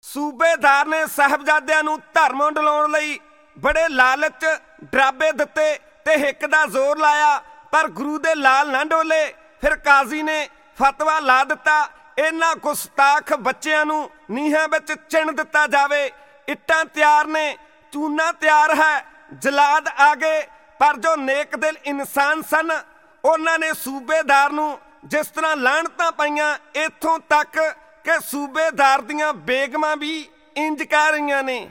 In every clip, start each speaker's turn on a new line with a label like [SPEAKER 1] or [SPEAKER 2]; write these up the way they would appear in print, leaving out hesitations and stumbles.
[SPEAKER 1] सूबेदार ने साहबजादिਆਂ ਨੂੰ ਧਰਮ ਡਲਾਉਣ ਲਈ बड़े लालच डराबे दिते ते हिक दा जोर लाया, पर गुरु दे लाल ना डोले। फिर काजी ने फतवा ला दिता, इन्हां गुस्ताख बच्चिਆਂ ਨੂੰ ਨੀਹਾਂ ਵਿੱਚ चिण दिता जावे। ਇੱਟਾਂ ਤਿਆਰ ने, चूना तैयार है, जलाद आ गए। पर जो नेक दिल इंसान सन उन्हां ने सूबेदार ਨੂੰ जिस तरह लाहणतां पाईयां, इत्थों तक कि सूबेदार दीयां बेगमां भी इंज कह रहीआं ने।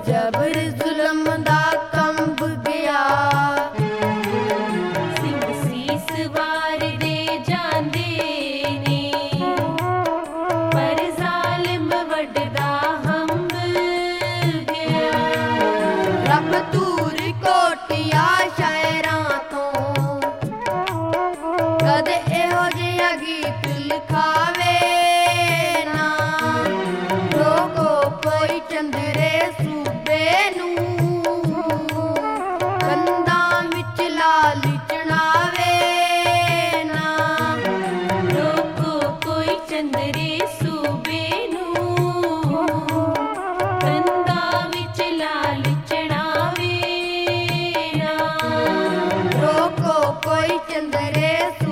[SPEAKER 2] ਜਬਰ ਜ਼ੁਲਮ ਦਾ ਕੰਬ ਗਿਆ।
[SPEAKER 3] ਸਿੰਘ ਸੀਸ ਵਾਰਦੇ ਜਾਂਦੇ ਨੇ, ਪਰ ਜ਼ਾਲਿਮ ਵੱਢਦਾ ਹੰਬ ਗਿਆ।
[SPEAKER 2] ਰੱਬ ਧੂਰ ਕੋਟੀਆਂ ਸ਼ਾਇਰਾਂ ਤੋਂ, ਕਦੇ ਇਹੋ ਜਿਹਾ ਗੀਤ ਲਿਖਾਵੇ ਨਾ। ਰੋਕੋ ਕੋਈ ਚੰਦਰੇ ਸੂਬੇ ਨੂੰ, ਕੰਧਾਂ ਵਿੱਚ ਲਾਲ ਚਣਾਵੇ ਨਾ।
[SPEAKER 3] ਰੋਕੋ ਕੋਈ ਚੰਦਰੇ ਸੂਬੇ ਨੂੰ, ਕੰਧਾਂ ਵਿੱਚ ਲਾਲ ਚੜਾਵੇ ਨਾ।
[SPEAKER 2] ਰੋਕੋ ਕੋਈ ਚੰਦਰੇ